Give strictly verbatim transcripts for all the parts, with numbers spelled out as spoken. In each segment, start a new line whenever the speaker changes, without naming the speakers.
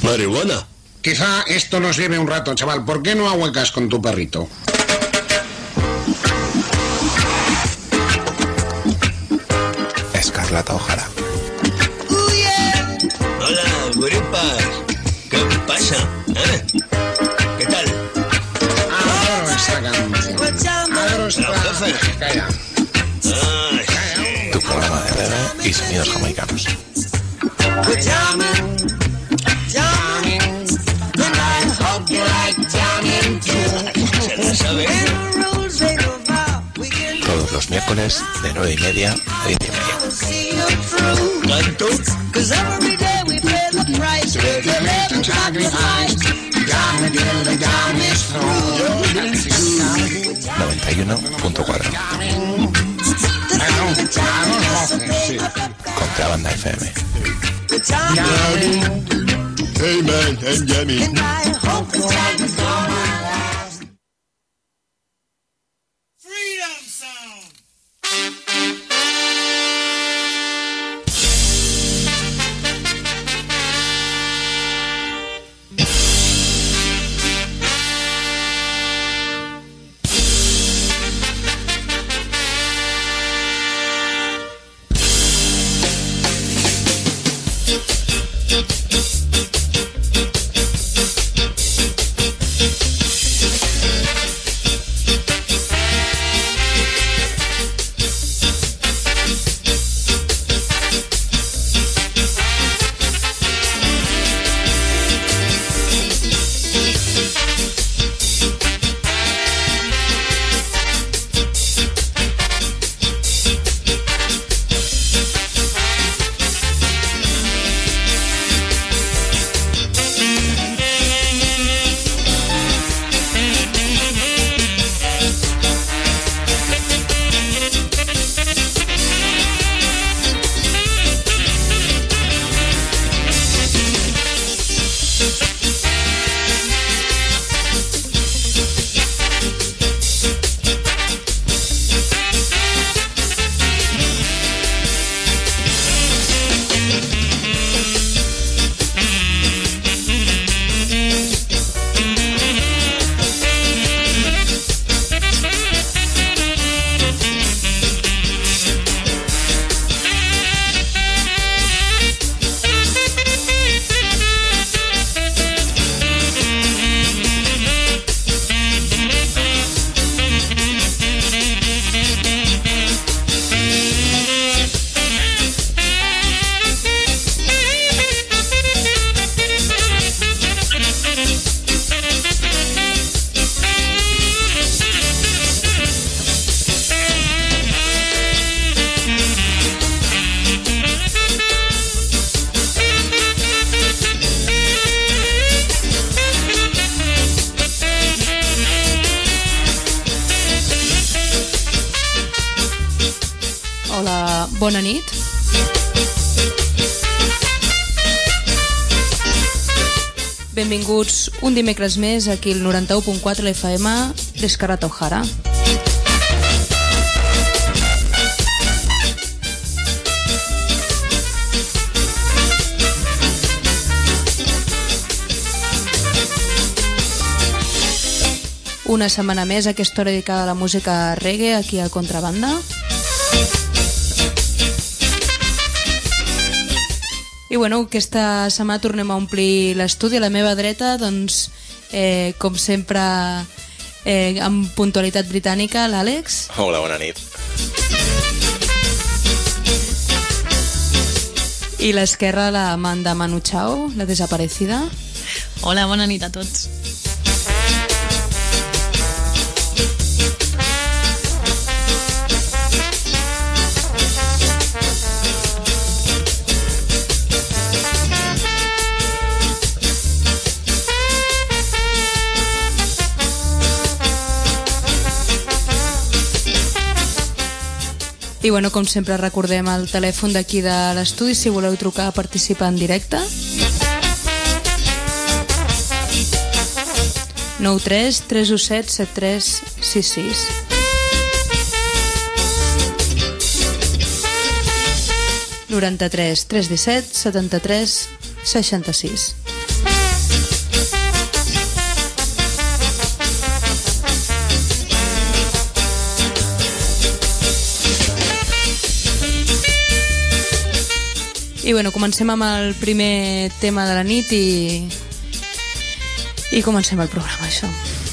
Marihuana.
Quizá esto nos lleve un rato, chaval. ¿Por qué no ahuecas con tu perrito?
Escarlata O'Hara.
Uh, yeah.
Hola, guripas. ¿Qué pasa? ¿Eh? ¿Qué tal?
Adoro esta canción. Adoro esta... Calla.
Ah,
Tu programa de reggae y sonidos jamaicanos.
We're jamming, jamming, and I hope you like jamming too.
se la sabe.
And the rules they go by, we can
Todos los miércoles de nueve y media a diez y media.
see you through.
¿Canto?
Cause every day we pay the price, we can live and sacrifice. Jam until the jam is through.
noventa y uno punto cuatro. Contrabanda F M.
Jamming,
Hey man, I'm jamming.
and I hope the time is gone.
Freedom Sound.
Hola, bona nit. Benvinguts un dimecres més aquí al noranta-u punt quatre F M d'Escarlata O'Hara. Una setmana més a aquesta hora dedicada a la música reggae aquí a Contrabanda. I bueno, aquesta setmana tornem a omplir l'estudi. A la meva dreta, doncs, eh, com sempre, eh, amb puntualitat britànica, l'Àlex.
Hola, bona nit.
I l'esquerra, la Amanda Manu Chao, la desaparecida.
Hola, bona nit a tots.
I bueno, com sempre recordem el telèfon d'aquí de l'estudi si voleu trucar a participar en directe. nou tres tres u set set tres sis sis. noranta-tres tres disset setanta-tres seixanta-sis. I bueno, comencem amb el primer tema de la nit i, i comencem el programa, això.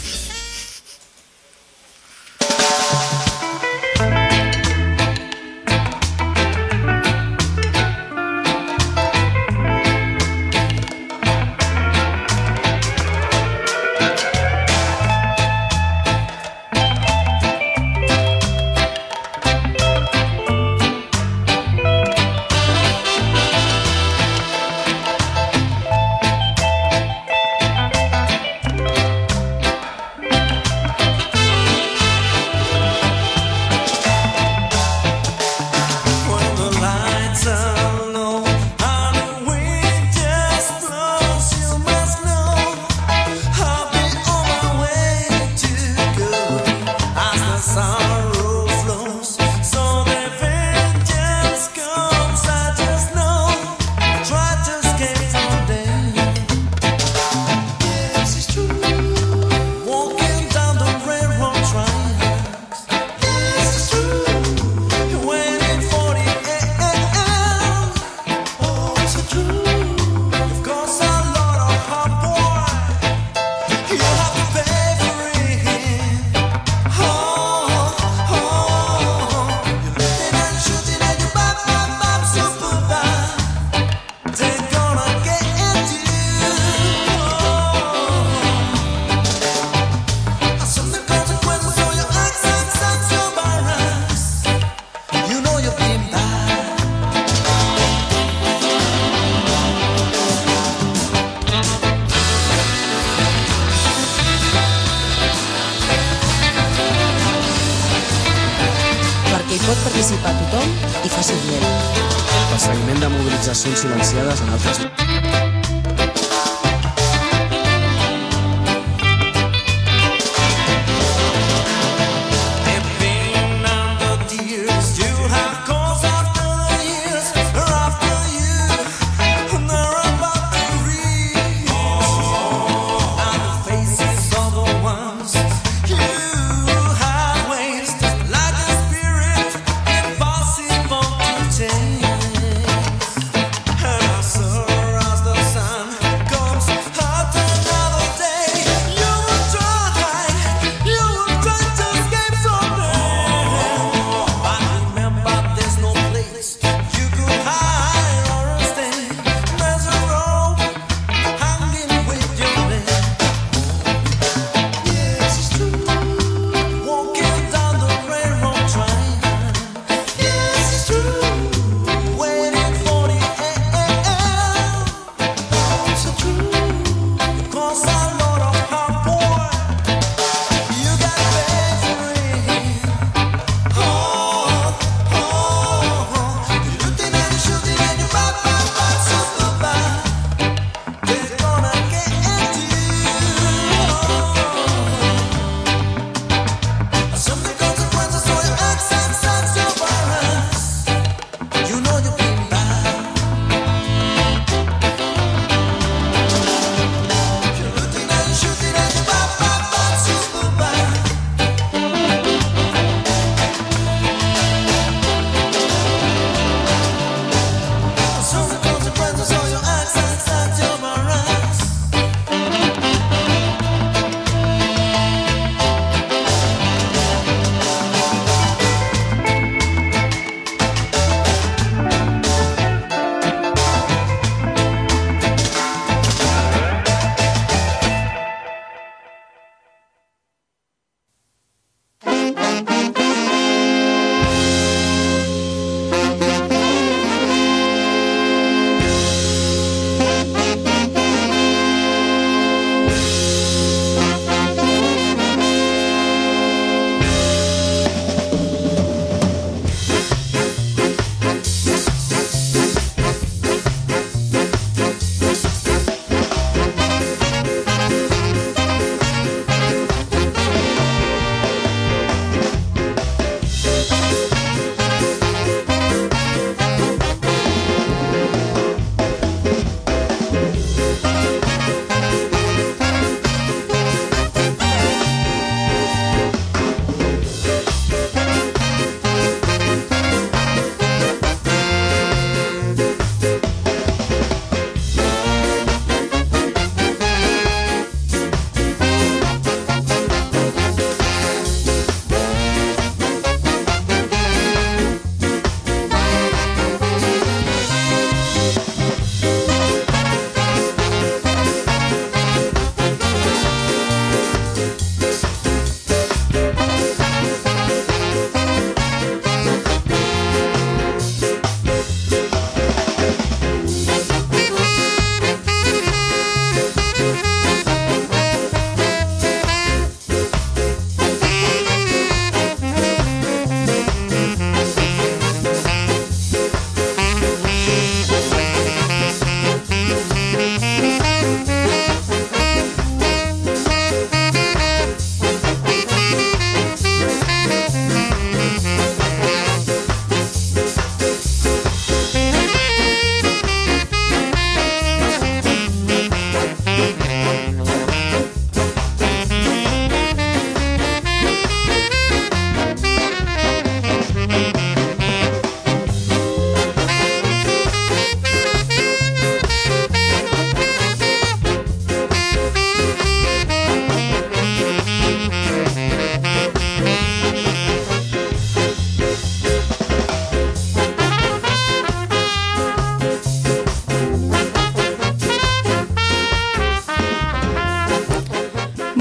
Silenciades en altres...
The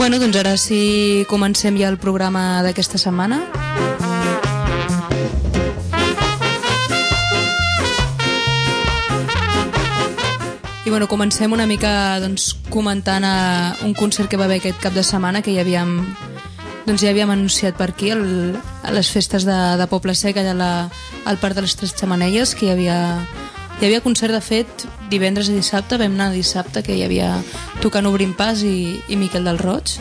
Bueno, doncs ara sí comencem ja el programa d'aquesta setmana. I bueno, comencem una mica doncs, comentant a un concert que va haver aquest cap de setmana, que ja havíem, doncs, ja havíem anunciat per aquí, el, a les festes de, de Poble Sec, allà la, al Parc de les Tres Xemeneies, que hi havia, hi havia concert, de fet, divendres i dissabte. Vam anar dissabte, que hi havia tocant Obrint Pas i, i Miquel del Roig.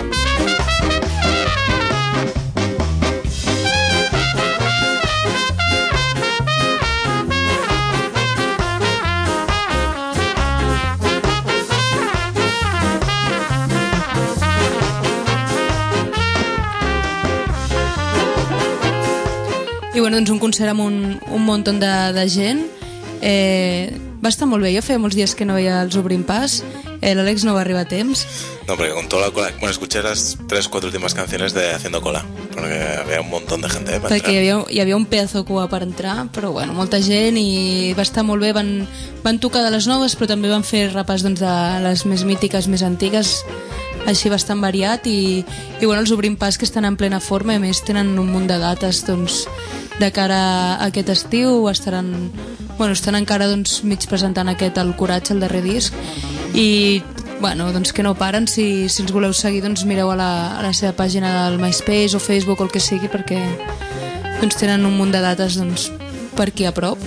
I bueno, doncs un concert amb un, un munt de, de gent. Eh, va estar molt bé. Jo feia molts dies que no veia els Obrint Pas. Eh, L'Àlex no va arribar a temps.
No, porque con toda la cola... Bueno, escuché las tres, cuatro últimas canciones de Haciendo Cola, porque había un montón de gente para
Perquè
entrar.
hi havia, hi havia un pedazo de cua per entrar, però bueno, molta gent, i va estar molt bé. Van, van tocar de les noves, però també van fer repàs doncs, de les més mítiques, més antigues, així bastant variat. I, i bueno, els Obrint Pas, que estan en plena forma, a més tenen un munt de dates doncs, de cara a aquest estiu. Estaran, bueno, estan encara doncs, mig presentant aquest El Coratge, el darrer disc, i bueno, doncs que no paren. Si, si els voleu seguir, doncs mireu a la, a la seva pàgina del MySpace o Facebook o el que sigui, perquè doncs, tenen un munt de dates doncs, per aquí a prop.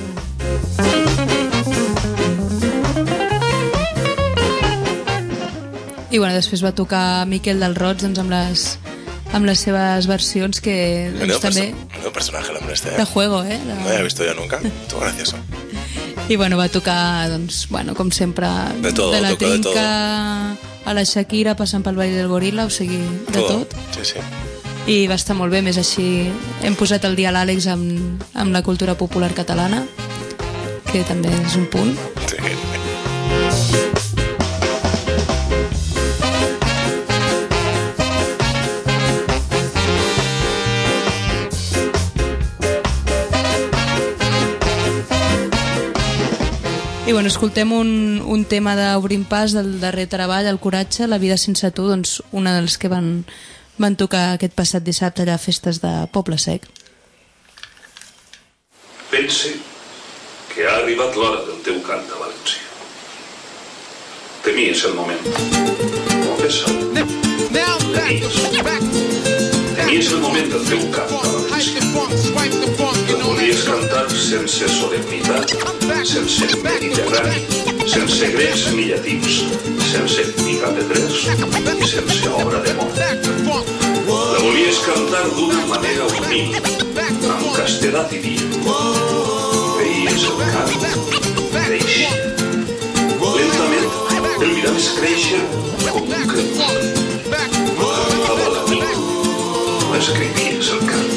I bueno, després va tocar Miquel del Roig doncs, amb, les, amb les seves versions, que doncs,
Menudo
també...
Menudo personaje el hombre este.
De juego, eh? De...
No lo había visto yo nunca. Estuvo gracioso.
I bueno, va tocar, doncs, bueno, com sempre,
de, todo,
de la
tocó de
Trinca
todo.
A la Shakira, passant pel Ball del Gorila, o sigui, de
Todo.
tot.
Sí, sí.
I va estar molt bé. Més així hem posat el dia a l'Àlex amb, amb la cultura popular catalana, que també és un punt.
Sí.
I bueno, escoltem un, un tema d'Obrint Pas del darrer treball, El Coratge, La vida sense tu, doncs una dels que van, van tocar aquest passat dissabte allà a festes de Poble Sec.
Pense que ha arribat l'hora del teu cant a València. Temies el moment. Confessa-ho. Temies el moment del teu cant a València. El volies cantar sense solemnitat, sense mediterrani, sense grecs ni llatins, sense ni catedrers i sense obra de món. La volies cantar d'una manera humil, amb castedat i dia. Veies el cant créixer. Lentament el miraves créixer com un crepuscle. Cantava la nit, escrivies el cant.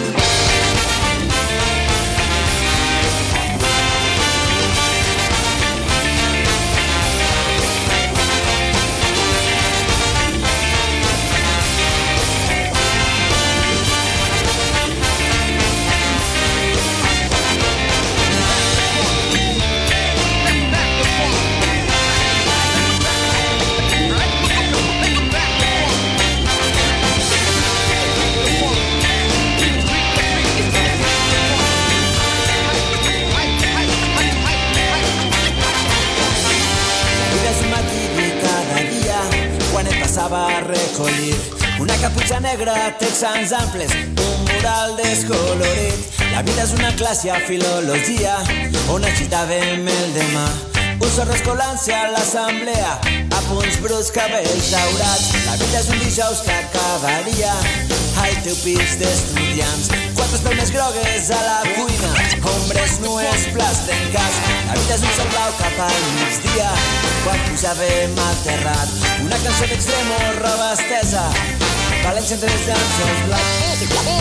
A recollir una caputxa negra, texans amples, un mural descolorit. La vida és una classe a filologia on agitàvem el demà. Un sorro escolant-se a l'assemblea, a punts bruts, cabells daurats. La vida és un dijous que acabaria al teu pis d'estudiants. Quatre espelmes grogues a la cuina, ombres nues, plats trencats. La vida és un sol blau cap al migdia, quan pujàvem al terrat. Una cançó d'extremo, roba estesa, València entre els llanços blancs.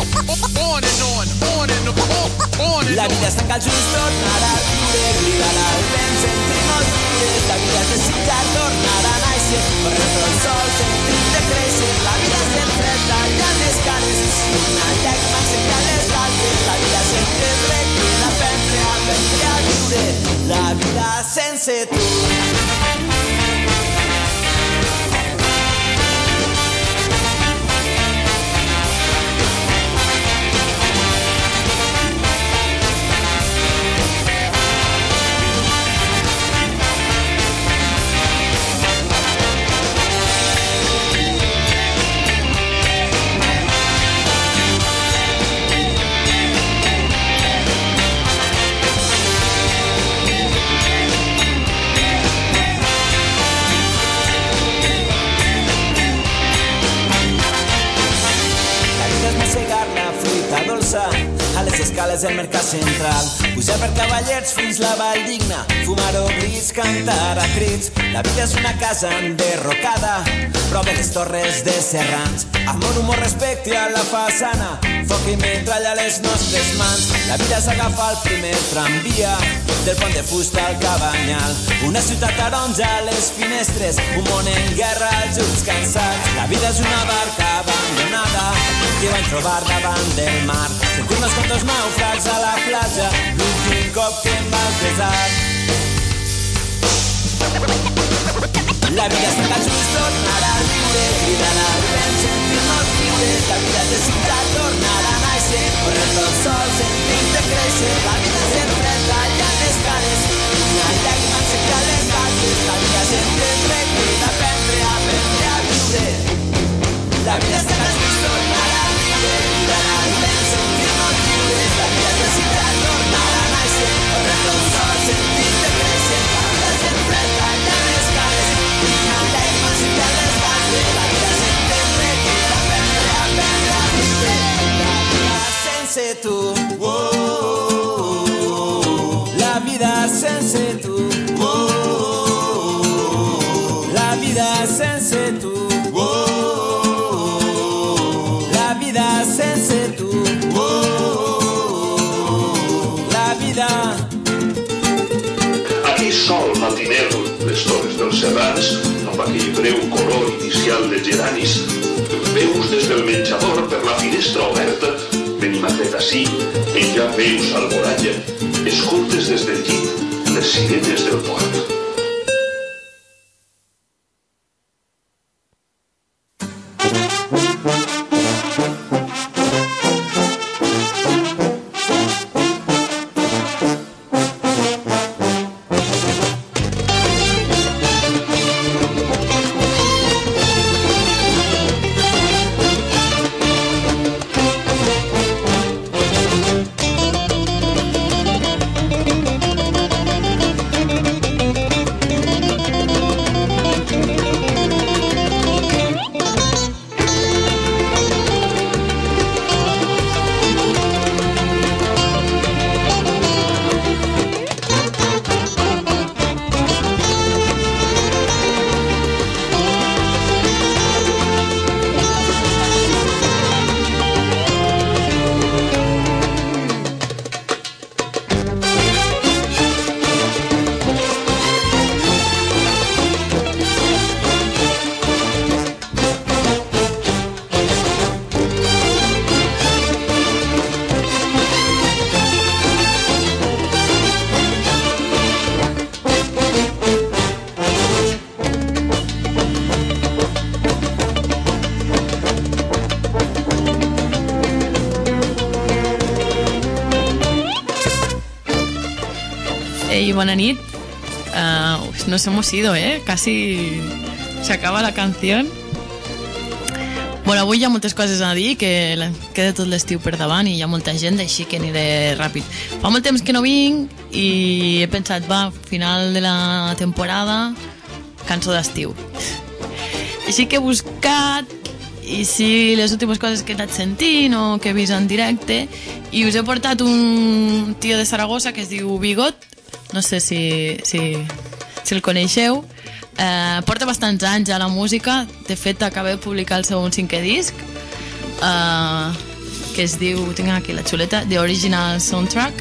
La vida és tancar els ulls, tornar a riure, cridar al vent, sentir-nos lliures. La vida és desitjar, tornar a néixer, correr pel sol, sentir-te créixer. La vida és sempre tallant les cares, una llàgrima ensenyar les altres. La vida sempre requiem aprendre, aprendre a viure. La vida sense tu. és el mercat central. Pujar per cavallers fins la vall digna, fumar oblis, cantar a crits. La vida és una casa enderrocada, prop de les torres de Serrans. Amor, humor, respecte a la façana, foc i metralla a les nostres mans. La vida és agafar el primer tramvia, del pont de fusta al Cabanyal. Una ciutat taronja a les finestres, un món en guerra, els ulls cansats. La vida és una barca abandonada que vaig trobar davant del mar. Sentim-nos com dos nàufrags a la platja, l'últim cop que em vas besar. La vida està tan just tornar a viure, cridar al vent, sentir-nos lliures. La vida és desitjar tornar a néixer, correr tot sol, sentir-te créixer. La vida sempre talla les cares, una llàgrima seca les galtes. La vida sempre entregue, d'aprendre, aprendre a viure. La vida està tan just tornar a viure, cridar al vent, sentir-nos lliures. La vida és desitjar tornar a néixer, correr tot sol, sentir-te créixer. La vida sempre talla les cares, una llàgrima seca les galtes. La vida sempre entregue, d'aprendre, aprendre a viure. La vida sense tu, oh, oh, oh. La vida sense tu, oh, oh, oh. La vida sense tu, oh, oh, oh. La vida sense tu, oh, oh, oh. La vida.
Aquí sol matiner, les torres dels Serrans, amb aquell breu color inicial de geranis. Veus des del menjador per la finestra oberta, Benimatet ací, en ja veus Alboralla. Escoltes des del llit les sirenes del port.
Ei, bona nit. Uh, nos hemos ido, ¿eh? Casi se acaba la canción. Bueno, avui hi ha moltes coses a dir, que queda tot l'estiu per davant i hi ha molta gent, així que aniré ràpid. Fa molt temps que no vinc i he pensat, va, final de la temporada, cançó d'estiu. Així que he buscat i si les últimes coses que he anat sentint o que he vist en directe, i us he portat un tio de Saragossa que es diu Bigot, no sé si, si, si el coneixeu. Eh, porta bastants anys a la música. De fet, acaba de publicar el seu cinquè disc, eh, que es diu, tinc aquí la xuleta, The Original Soundtrack.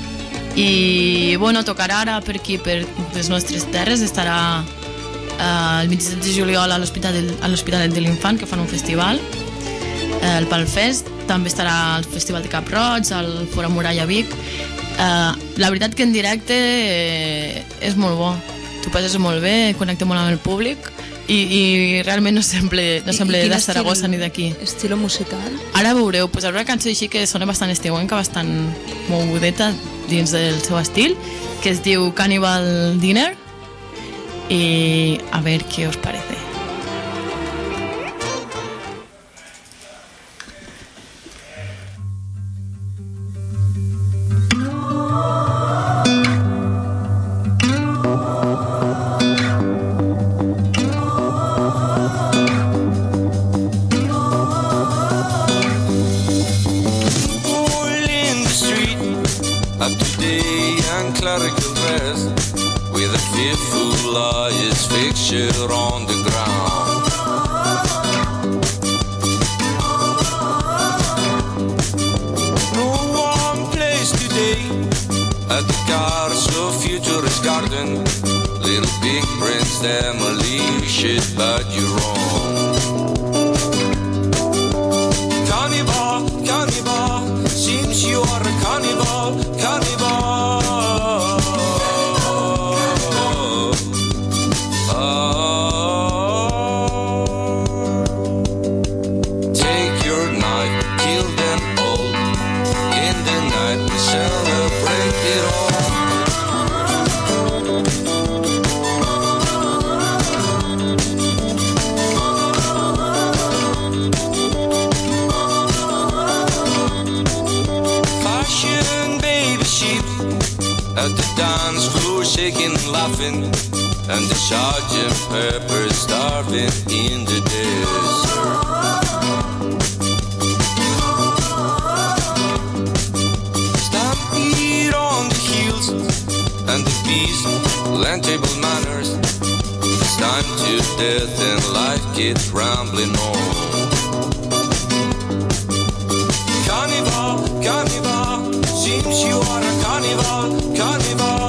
I bueno, tocarà ara per aquí, per les nostres terres. Estarà eh, el vint-i-set de juliol a l'Hospitalet de l'Infant, que fan un festival, eh, el Palfest. També estarà al Festival de Cap Roig, al Fora Muralla Vic. eh, La veritat que en directe eh, és molt bo. Tu passes molt bé, connecta molt amb el públic i, i realment no sembla, no sembla de Saragossa ni d'aquí.
Estilo musical?
Ara veureu, pues, una cançó així que sona bastant estiuenca, bastant mogudeta dins del seu estil, que es diu Cannibal Dinner, i a veure què us parece.
In the street fixture on the ground. No one place today at the cars of futurist garden. Little big prince demolition, but you're wrong. Cannibal, cannibal, seems you are a cannibal, cannibal. At the dance floor shaking and laughing, and the Sergeant Pepper starving in the desert. Stampede on the hills, and the beast learn table manners. It's time to death and life keeps rambling on. Cannibal, cannibal, seems you are a cannibal, cannibal.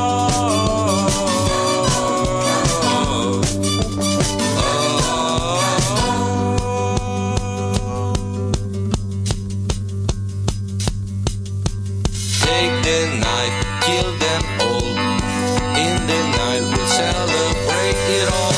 Take the knife, kill them all. In the night we'll celebrate it all.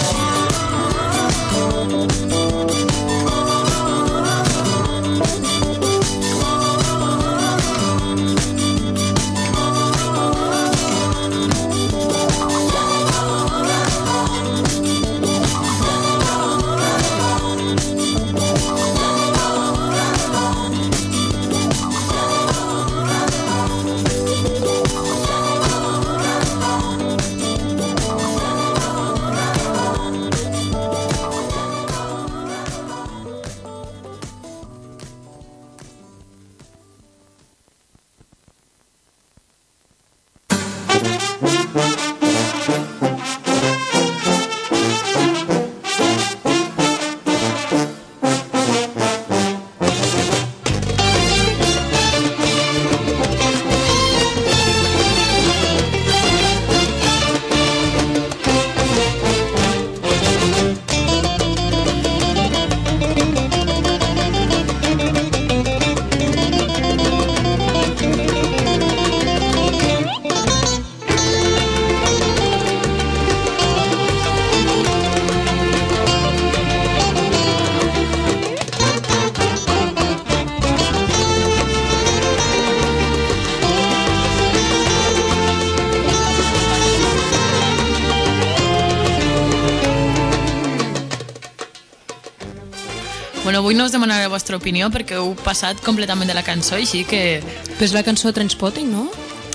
Bueno, avui no us demanaré la vostra opinió perquè heu passat completament de la cançó, així que...
Però és la cançó de Trainspotting, no?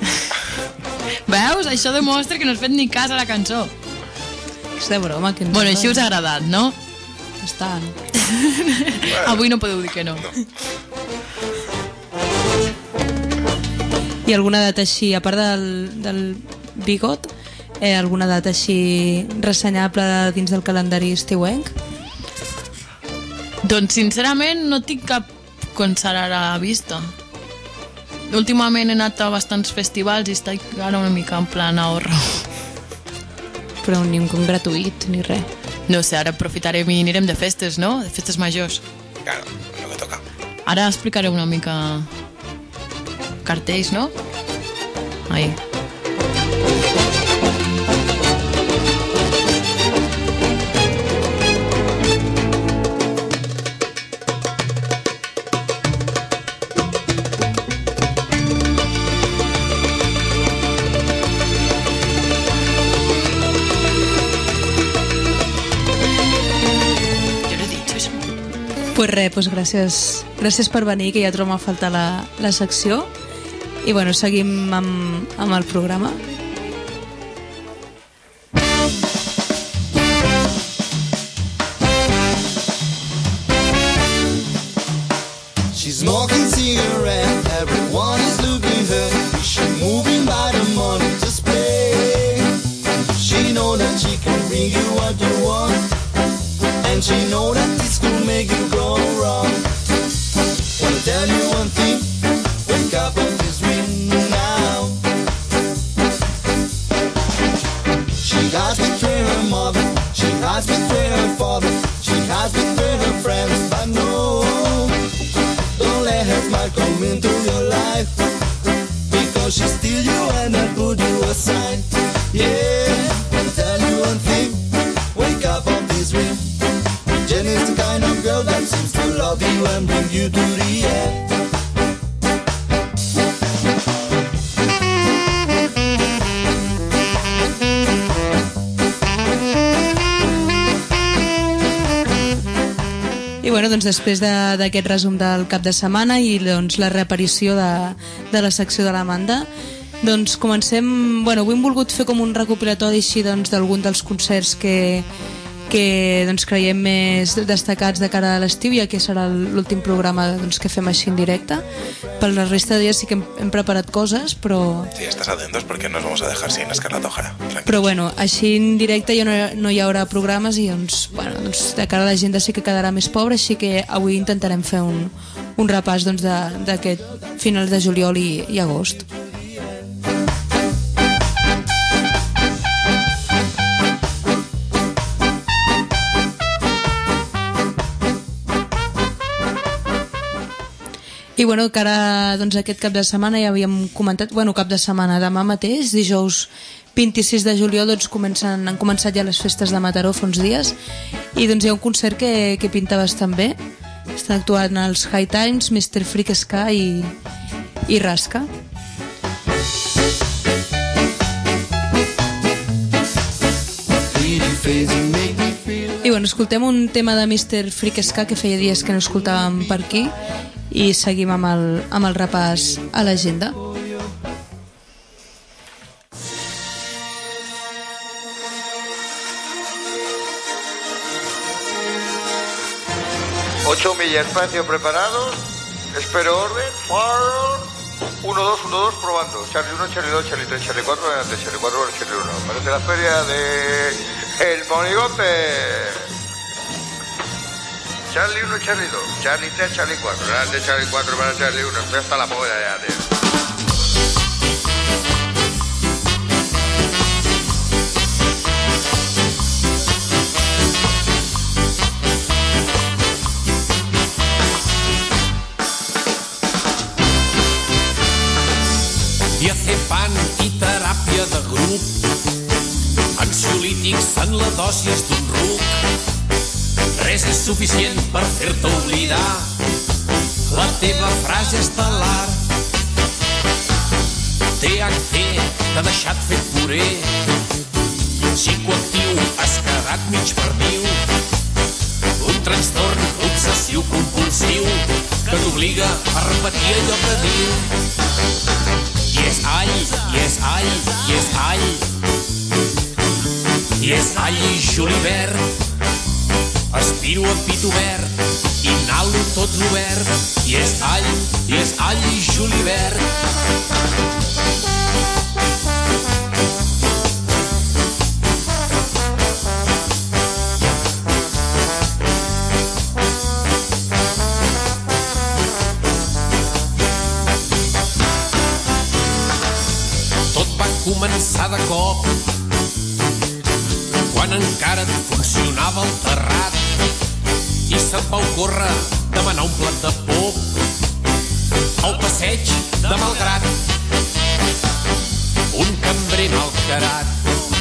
Veus? Això demostra que no has fet ni cas a la cançó.
És de broma. Que
bueno, així us ha agradat, no?
Bastant.
Avui no podeu dir que no.
I alguna data així, a part del, del bigot, eh, alguna data així ressenyable dins del calendari estiuenc?
Doncs sincerament no tinc cap concert ara a la vista. Últimament he anat a bastants festivals i estic ara una mica en plan ahorro.
Però ni un gratuït ni res.
No sé, ara aprofitarem i anirem de festes, no? De festes majors.
Claro, lo que toca.
Ara explicaré una mica cartells, no? Ahí.
Pues res, pues gràcies, gràcies per venir, que ja trobem a faltar la, la secció. I bueno, seguim amb, amb el programa.
She's smoking cigarette, everyone is looking her. She's moving by the money to spray. She know that she can bring you what you want, and she know that this could make you go wrong. Wanna tell you one thing, wake up on this ring now. She has betrayed her mother, she has betrayed her father, she has betrayed her friends, but no, don't let her smile come into your life, because she steal you and I put you aside. Yeah, wanna tell you one thing, wake up on this ring. Jenny's the kind of girl that seems to love you and bring you to the end.
I bueno, doncs després de- d'aquest resum del cap de setmana i doncs la reaparició de, de la secció de l'Amanda, doncs comencem... Bueno, avui hem volgut fer com un recopilatori així doncs d'algun dels concerts que, que doncs creiem més destacats de cara a l'estiu, ja que serà l'últim programa doncs, que fem així en directe. Per la resta de dies sí que hem, hem preparat coses, però...
Sí, estás atentos porque nos vamos a dejar sin Escarlata O'Hara.
Però bueno, així en directe ja no, no hi haurà programes i doncs, bueno, doncs de cara a l'agenda sí que quedarà més pobra, així que avui intentarem fer un, un repàs doncs, de- d'aquest finals de juliol i, i agost. I bueno, que ara doncs, aquest cap de setmana ja havíem comentat, bueno, cap de setmana, demà mateix, dijous vint-i-sis de juliol, doncs comencen, han començat ja les festes de Mataró fa uns dies, i doncs hi ha un concert que, que pinta bastant bé. Estan actuant els High Times, mister Freak Ska i, i Rasca. I bueno, escoltem un tema de mister Freak Ska que feia dies que no escoltàvem per aquí i seguim amb el, amb el repàs a l'agenda.
Ocho millas, espacio preparados. Espero orden. uno, dos, uno, dos, probando. Charlie uno, Charlie dos, Charlie tres, Charlie cuatro, adelante, Charlie cuatro, Charlie uno. Parece la feria de El Monigote. Charlie uno, Charlie dos, Charlie tres, Charlie cuatro, adelante, Charlie cuatro, para Charlie uno. Estoy hasta la polla ya, tío.
Diazepam i teràpia de grup, ansiolítics en la dosis d'un ruc. Res és suficient per fer-te oblidar la teva frase estel·lar. T H C t'ha deixat fet puré, psicoactiu has quedat mig perdiu, un trastorn obsessiu compulsiu que t'obliga a repetir allò que diu. I és all, i és all, i és all, i és all i julivert. Aspiro a pit obert, inhalo tot l'obert. I és all, i és all i julivert. Començar de cop quan encara et funcionava el terrat i se't va ocórrer demanar un plat de pop al passeig de Malgrat. Un cambrer malcarat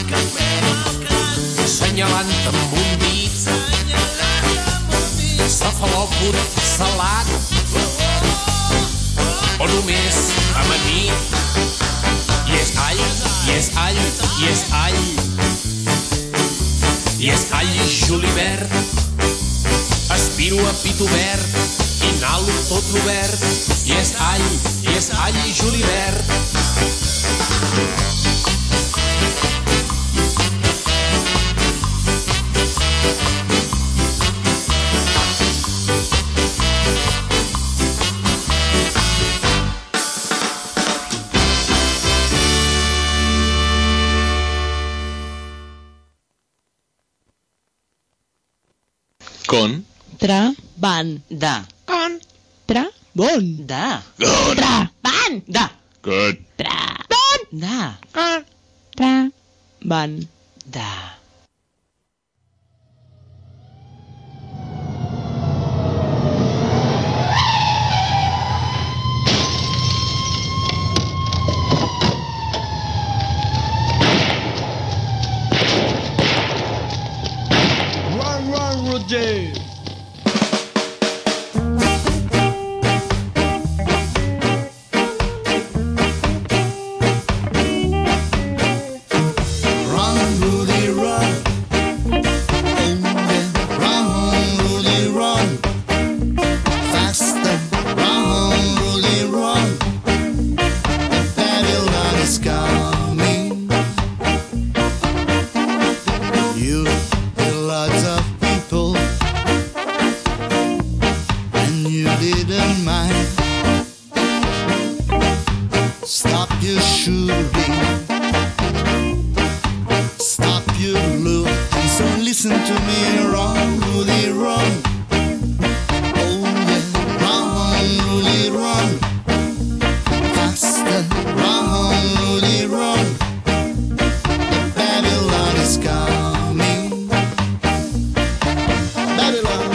senyalant amb un dit cefalòfot salat o només amanit. I és all, i és all, i és all, i és all i julivert. Aspiro a pit obert, inhalo tot l'obert. I és all, i és all i julivert.
Con.
Tra. Van.
Da.
Con. Tra. Bon.
Da.
Con.
Tra. Van.
Da.
Con.
Tra. Bon.
Da.
Con. Tra. Van.
Da.
Run, run, Roger. Run, Rudy, run. Run, Rudy, run. Faster. Run, Rudy, run. Babylon is coming. You hear lots of people, and you didn't mind. Stop your shooting. Stop your look. And so listen to me. Run, Rudy, run. Oh yeah, run, Rudy, run. Faster, run, Rudy, run. Babylon is coming. Babylon.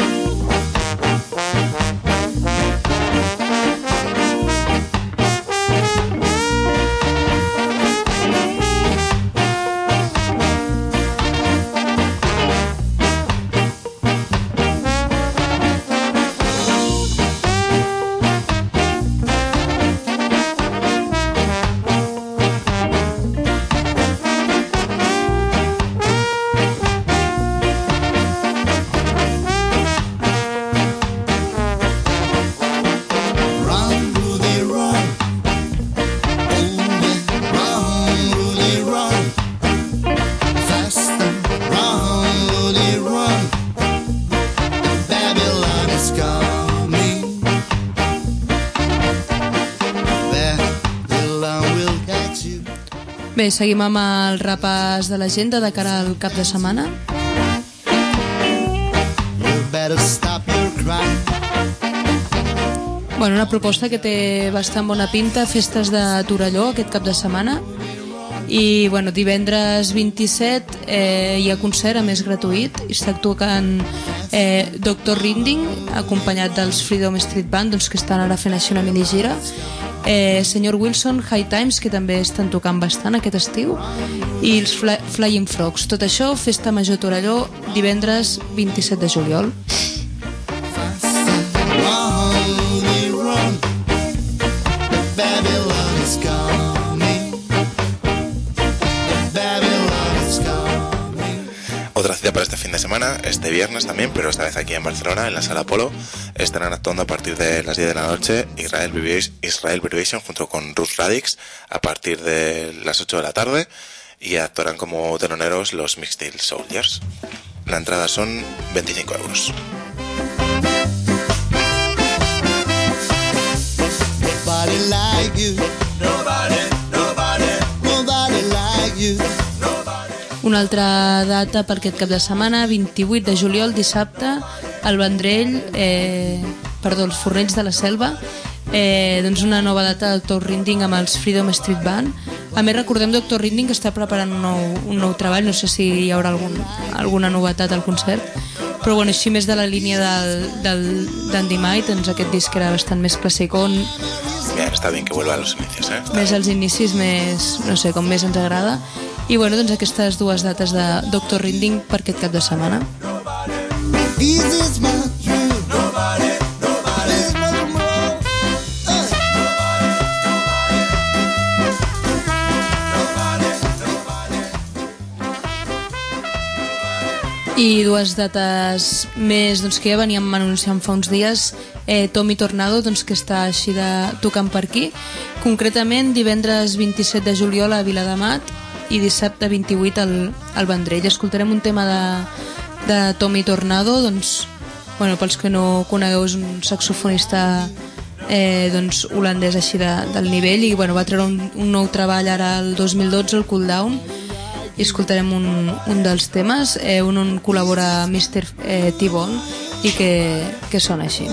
Run, Rudy, run. Oh yeah, run, Rudy, run. Faster, run, Rudy, run. Babylon is coming. Babylon will catch you.
Bé, seguim amb el repàs de l'agenda de cara al cap de setmana.
You better stop your crying.
Bueno, una proposta que té bastant bona pinta, festes de Torelló aquest cap de setmana. I bueno, divendres vint-i-set eh, hi ha concert, a més gratuït, i està tocant eh, doctor Rinding, acompanyat dels Freedom Street Band, doncs, que estan ara fent així una minigira, eh, senyor Wilson, High Times, que també estan tocant bastant aquest estiu, i els Fly, Flying Frogs. Tot això, Festa Major Torelló, divendres vint-i-set de juliol.
Run, Rudy, run. Babylon is coming. Babylon is coming.
Otra cita para este fin de semana, este viernes también, pero esta vez aquí en Barcelona, en la Sala Apolo. Estarán actuando a partir de las diez de la noche Israel Vibration, Israel Vibration junto con Ruth Radix a partir de las ocho de la tarde, y actuarán como teloneros los Mixed Soldiers. La entrada son veinticinco euros.
Nobody like you. Nobody, nobody, nobody like you.
Una altra data per aquest cap de setmana, vint-i-vuit de juliol, dissabte, al Vendrell, eh, perdó, els Fornells de la Selva, eh, doncs una nova data del doctor Rinding amb els Freedom Street Band. A més, recordem doctor Rinding que està preparant un nou, un nou treball, no sé si hi haurà algun, alguna novetat al concert, però bueno, així més de la línia del, del d'Andy Might, doncs aquest disc era bastant més classicón.
Bien, está bien que vuelva a los inicios, ¿eh? Está
Més als inicis, més, no sé, com més ens agrada. I bueno, doncs aquestes dues dates de doctor Rinding per aquest cap de setmana.
This is my dream. Nobody, nobody, this is my world.
I dues dates més doncs, que ja veníem anunciant fa uns dies, eh, Tommy Tornado, doncs, que està així de tocant per aquí, concretament divendres vint-i-set de juliol a Viladamat i dissabte vint-i-vuit al, al Vendrell. Escoltarem un tema de, de Tommy Tornado, doncs, bueno, pels que no conegueu, és un saxofonista eh, doncs, holandès així de, del nivell, i bueno, va treure un, un nou treball ara el dos mil dotze, el Cool Down, i escoltarem un, un dels temes, eh, un on col·labora mister Eh, T-Bone, i que, que són així.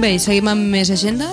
Bé, i seguim amb més agenda.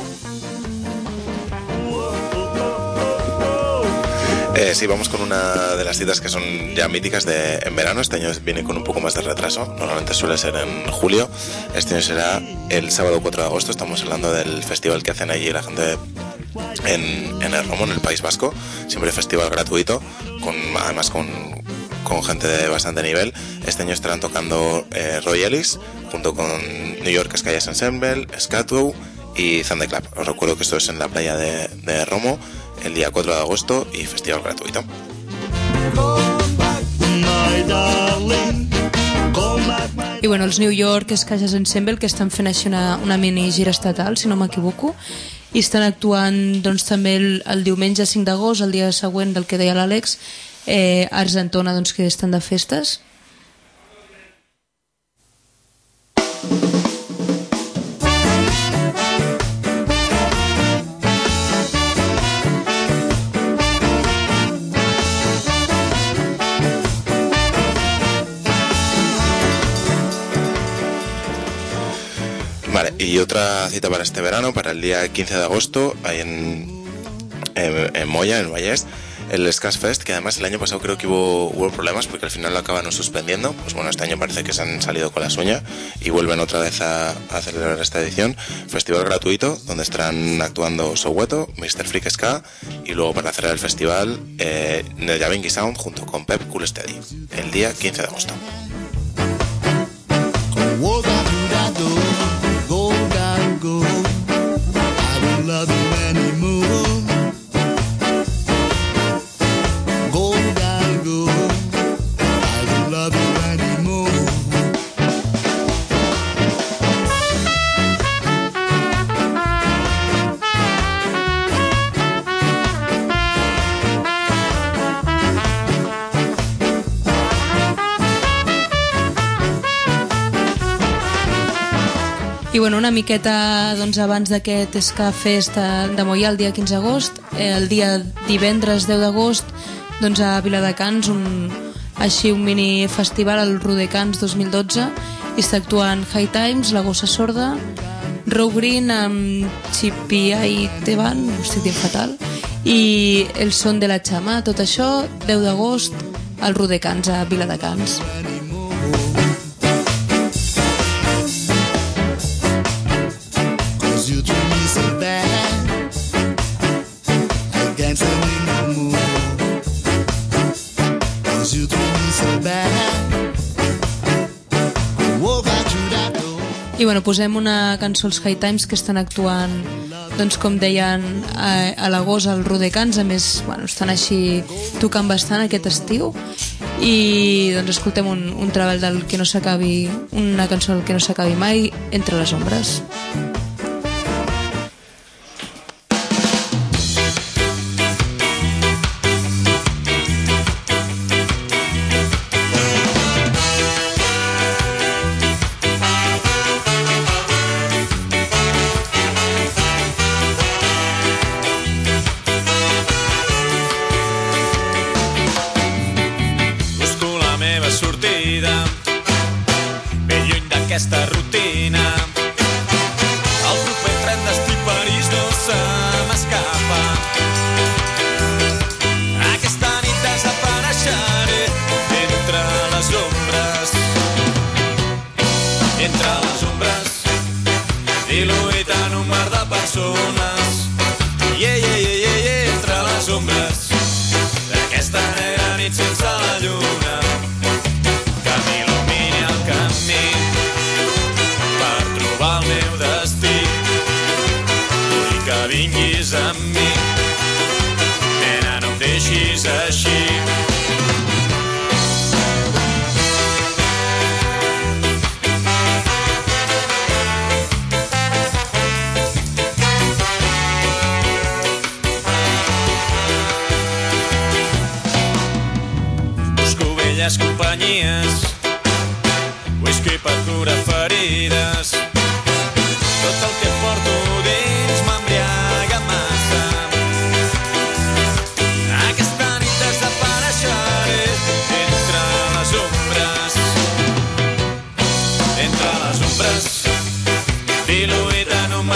Eh, sí, vamos con una de las citas que son ya míticas de, en verano. Este año viene con un poco más de retraso. Normalmente suele ser en julio. Este año será el sábado cuatro de agosto. Estamos hablando del festival que hacen allí la gente en, en el Romo, en el País Vasco. Siempre festival gratuito, con, además con, con gente de bastante nivel. Este año estarán tocando eh, Royalis junto con New York Skies Ensemble, Scatwow y Thunderclap. Os recuerdo que esto es en la playa de, de Romo el día cuatro de agosto y festival gratuito.
I bueno, els New York Skies Ensemble, que estan fent així una, una mini gira estatal, si no m'equivoco, i estan actuant doncs, també el, el diumenge cinc d'agost, el dia següent del que deia l'Àlex, eh, a Argentona, doncs, que estan de festes.
Vale, y otra cita para este verano, para el día quince de agosto, ahí en, en, en Moya, en el Vallès, el Scars Fest, que además el año pasado creo que hubo, hubo problemas porque al final lo acabaron suspendiendo. Pues bueno, este año parece que se han salido con la suya y vuelven otra vez a, a celebrar esta edición. Festival gratuito, donde estarán actuando Soweto, mister Freak Ska y luego para cerrar el festival, eh, Nejavingi Sound junto con Pep Cool Steady, el día quince de agosto.
Go, down, go. I don't love you anymore. Go, down, go. I don't love you anymore.
I bueno, una miqueta doncs, abans d'aquest Ska Fest de Moià el dia quinze d'agost, eh, el dia divendres deu d'agost doncs, a Viladecans, un, així un mini festival, el Rodecans dos mil dotze, i està actuant High Times, La Gossa Sorda, Row Green amb Chipiai Teban, ho estic dient fatal, i El Son de la Chama. Tot això deu d'agost al Rodecans, a Viladecans.
You treat me so bad, I can't stand it no more. 'Cause you treat me so bad, I walk out through that door.
I bueno, posem una cançó als High Times, que estan actuant, doncs com deien, a, a l'agost al Rodecans. A més, bueno, estan així tocant bastant aquest estiu, i doncs escoltem un, un treball del que no s'acabi, una cançó del que no s'acabi mai, Entre les ombres.
Aquesta rutina, el proper tren destí París no se m'escapa. Aquesta nit desapareixeré entre les ombres, entre les ombres, diluït en un mar de persones. Yeah, yeah, yeah, yeah, yeah, entre les ombres d'aquesta negra nit sense la lluna, que m'il·lumini el camí el meu destí. Vull que vinguis amb mi, nena, no em deixis així. Busco velles companyies, whisky per curar ferides. Tot el que porto dins m'embriaga massa. Aquesta nit desapareixeré entre les ombres, entre les ombres, diluït en un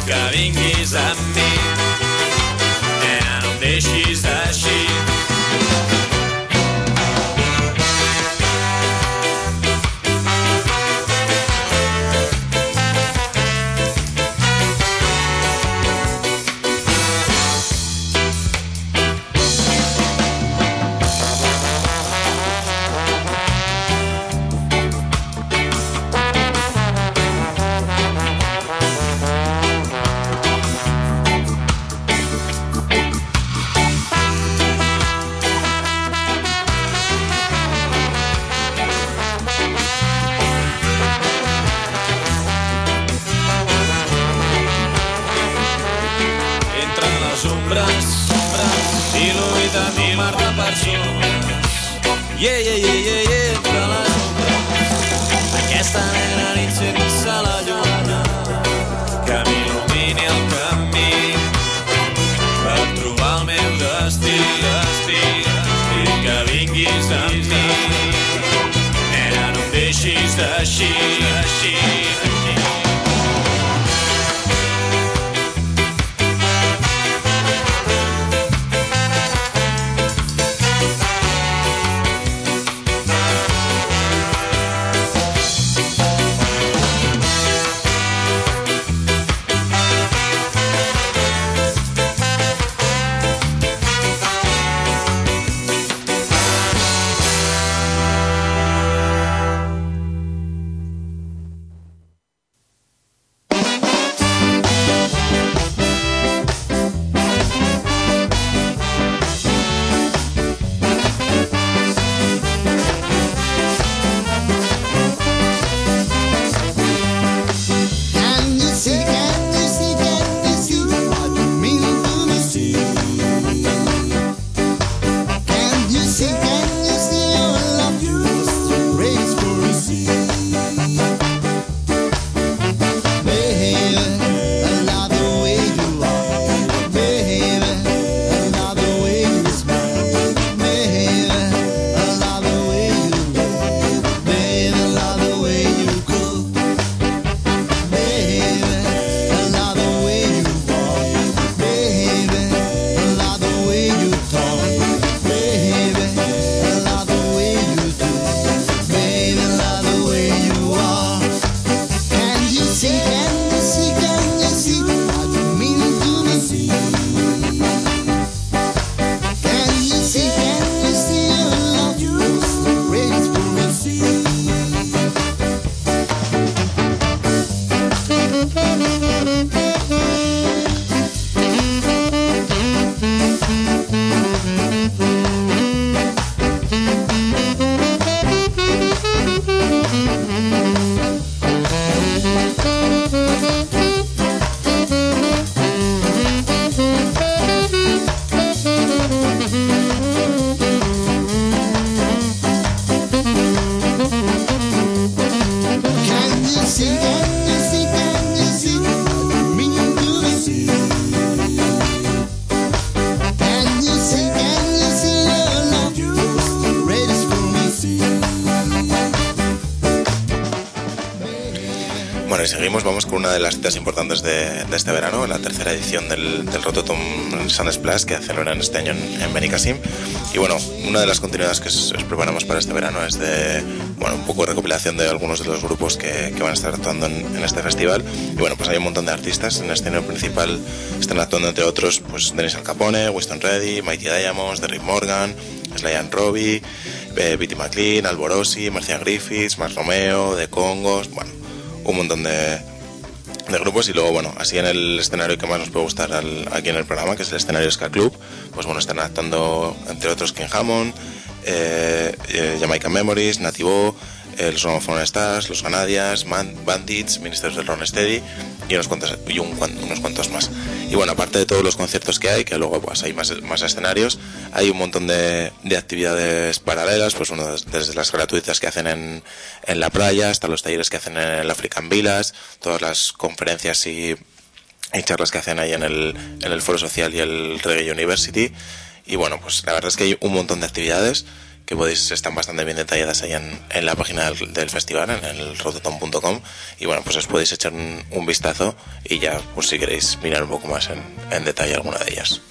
que vinguis amb mi. Nena, no em deixis així. Yeah, yeah, yeah, yeah, yeah, entre les ombres. Aquesta negra nit sense la lluna que m'il·lumini el camí per trobar el meu destí, destí, i que vinguis amb mi. Nena, no em deixis així, així, així.
Bueno, y seguimos, vamos con una de las citas importantes de, de este verano, la tercera edición del, del Rototom Sun Splash que celebran este año en, en Benicassim. Y bueno, una de las continuidades que os, os preparamos para este verano es de, bueno, un poco de recopilación de algunos de los grupos que, que van a estar actuando en, en este festival. Y bueno, pues hay un montón de artistas. En el escenario principal están actuando, entre otros, pues Dennis Al Capone, Winston Reddy, Mighty Diamonds, Derrick Morgan, Sly and Robbie, eh, Bitty McLean, Alborosi, Marcia Griffiths, Mark Romeo, The Congos, bueno, un montón de, de grupos. Y luego, bueno, así en el escenario que más nos puede gustar al, aquí en el programa, que es el escenario Ska Club, pues bueno, están actuando, entre otros, King Hammond, eh, eh, Jamaican Memories, Nativo, eh, los Romophone Stars, los Canadias, Man, Bandits, Ministers del Ronsteady y unos cuantos, y un, unos cuantos más. Y bueno, aparte de todos los conciertos que hay, que luego pues hay más, más escenarios, hay un montón de, de actividades paralelas, pues bueno, desde las gratuitas que hacen en, en la playa hasta los talleres que hacen en el African Village, todas las conferencias y, y charlas que hacen ahí en el, en el Foro Social y el Reggae University. Y bueno, pues la verdad es que hay un montón de actividades que podéis, están bastante bien detalladas ahí en, en la página del, del festival, en el rototom punto com, y bueno, pues os podéis echar un, un vistazo y ya, pues si queréis mirar un poco más en, en detalle alguna de ellas.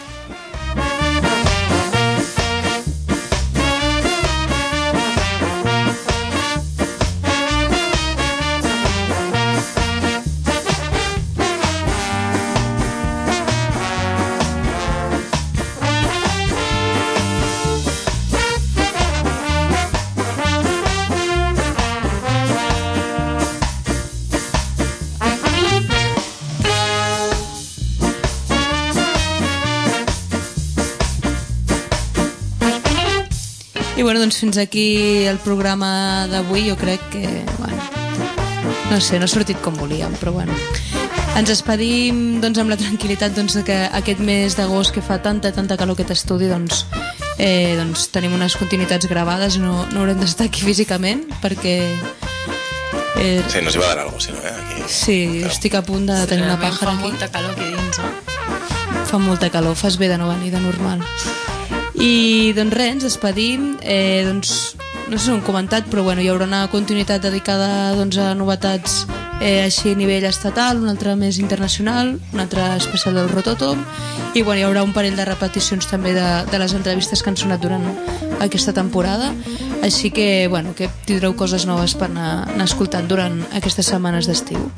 I bueno, doncs fins aquí el programa d'avui. Jo crec que, bueno, no sé, no ha sortit com volíem, però bueno. Ens despedim doncs, amb la tranquil·litat doncs, que aquest mes d'agost que fa tanta, tanta calor aquest estudi, doncs, eh, doncs tenim unes continuïtats gravades, no, no haurem d'estar aquí físicament, perquè... Eh,
sí, nos iba a dar algo, si no, eh? Aquí.
Sí, però... estic a punt de tenir una pàjara aquí.
Fa molta calor aquí dins, eh?
Fa molta calor, fas bé de no venir de normal. I doncs res, ens despedim, eh, doncs, no sé si ho hem comentat, però bueno, hi haurà una continuïtat dedicada doncs, a novetats eh, així a nivell estatal, una altra més internacional, una altra especial del Rototom, i bueno, hi haurà un parell de repeticions també de, de les entrevistes que han sonat durant aquesta temporada, així que, bueno, que tindreu coses noves per anar, anar escoltant durant aquestes setmanes d'estiu.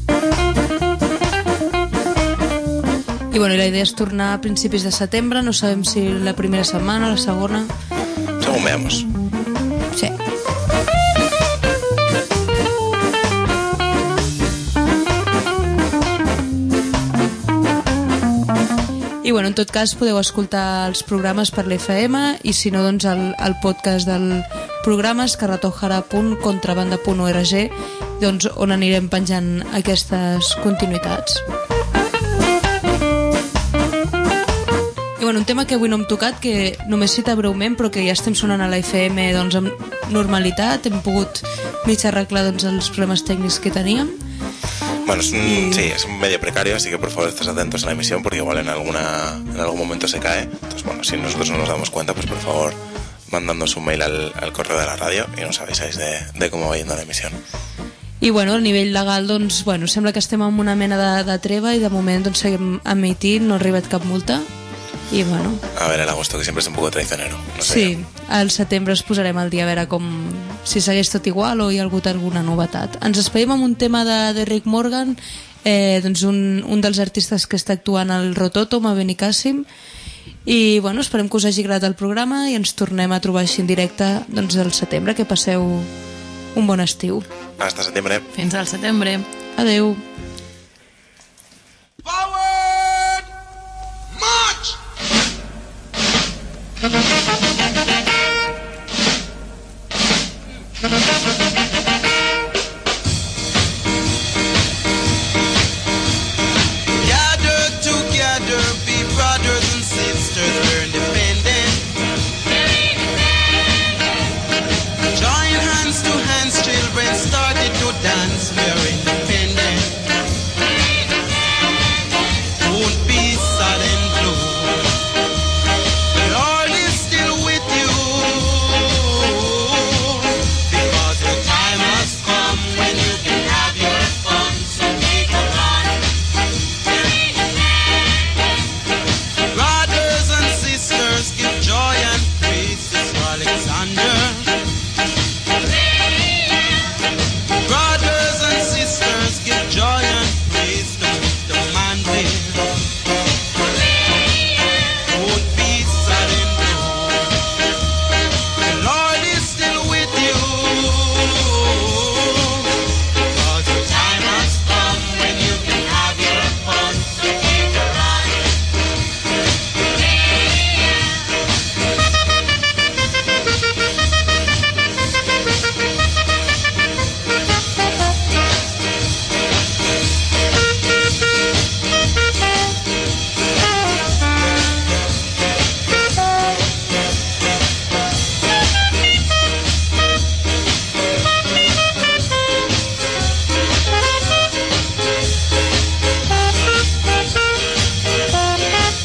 I bueno, la idea és tornar a principis de setembre, no sabem si la primera setmana, la segona...
Según veamos.
Sí. I bueno, en tot cas podeu escoltar els programes per l'F M i si no, doncs el, el podcast del programa és carratojara punt contrabanda punt org, doncs on anirem penjant aquestes continuïtats. I bueno, un tema que avui no hem tocat, que només cita breument, però que ja estem sonant a la F M doncs, amb normalitat, hem pogut mig arreglar doncs, els problemes tècnics que teníem.
Bueno, es un, y... sí, es un medio precario, así que por favor estés atentos a la emisión porque igual en alguna en algún momento se cae. Entonces, bueno, si nosotros no nos damos cuenta, pues por favor mandándonos un mail al, al correo de la radio y nos avisáis de, de cómo va yendo la emisión.
I bueno, a nivell legal, doncs, bueno, sembla que estem en una mena de, de treva i de moment doncs, seguim emitint, no ha arribat cap multa. I bueno...
A ver, el agosto, que siempre es un poco traicionero. No sé.
Sí, al setembre es posarem al dia a veure com... si segueix tot igual o hi ha hagut alguna novetat. Ens despedim amb un tema de, de Rick Morgan, eh, doncs un, un dels artistes que està actuant al Rototom, a Benicàssim, i bueno, esperem que us hagi agradat el programa i ens tornem a trobar així en directe doncs, al setembre. Que passeu un bon estiu.
Hasta setembre.
Fins al setembre.
Adeu.